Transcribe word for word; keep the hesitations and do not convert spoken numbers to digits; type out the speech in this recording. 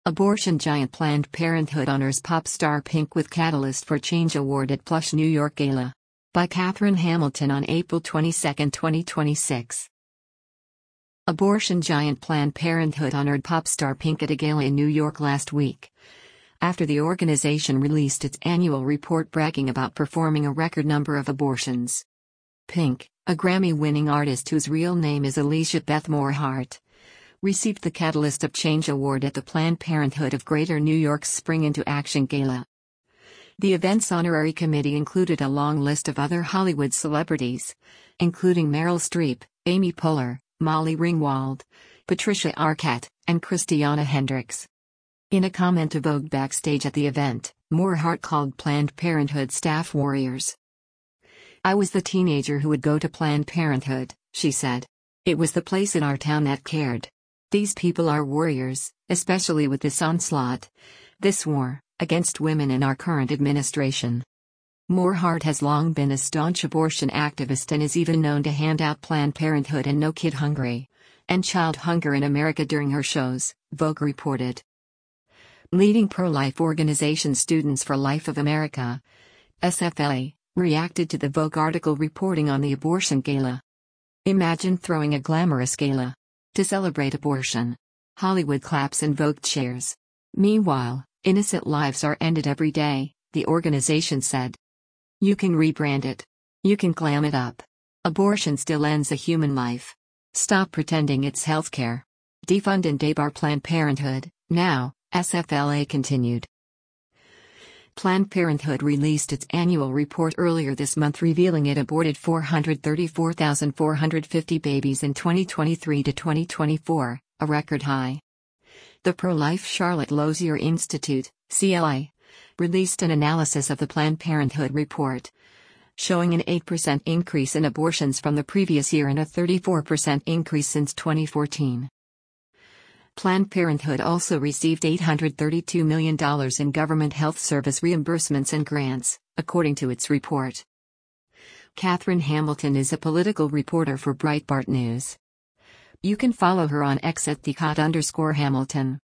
Abortion giant Planned Parenthood honors pop star Pink with Catalyst for Change Award at Plush New York Gala. By Katherine Hamilton on April twenty-second, twenty twenty-six. Abortion giant Planned Parenthood honored pop star Pink at a gala in New York last week, after the organization released its annual report bragging about performing a record number of abortions. Pink, a Grammy-winning artist whose real name is Alicia Beth Moorhart, received the Catalyst of Change Award at the Planned Parenthood of Greater New York's Spring Into Action Gala. The event's honorary committee included a long list of other Hollywood celebrities, including Meryl Streep, Amy Poehler, Molly Ringwald, Patricia Arquette, and Christiana Hendricks. In a comment to Vogue backstage at the event, Moorhart called Planned Parenthood staff warriors. "I was the teenager who would go to Planned Parenthood," she said. "It was the place in our town that cared. These people are warriors, especially with this onslaught, this war, against women in our current administration." Moorhart has long been a staunch abortion activist and is even known to hand out Planned Parenthood and No Kid Hungry, and child hunger in America during her shows, Vogue reported. Leading pro-life organization Students for Life of America, S F L A, reacted to the Vogue article reporting on the abortion gala. "Imagine throwing a glamorous gala to celebrate abortion. Hollywood claps and Vogue cheers. Meanwhile, innocent lives are ended every day," the organization said. "You can rebrand it. You can glam it up. Abortion still ends a human life. Stop pretending it's healthcare. Defund and debar Planned Parenthood, now," S F L A continued. Planned Parenthood released its annual report earlier this month revealing it aborted four hundred thirty-four thousand four hundred fifty babies in twenty twenty-three to twenty twenty-four, a record high. The pro-life Charlotte Lozier Institute, C L I, released an analysis of the Planned Parenthood report, showing an eight percent increase in abortions from the previous year and a thirty-four percent increase since twenty fourteen. Planned Parenthood also received eight hundred thirty-two million dollars in government health service reimbursements and grants, according to its report. Katherine Hamilton is a political reporter for Breitbart News. You can follow her on X at the Cot underscore Hamilton.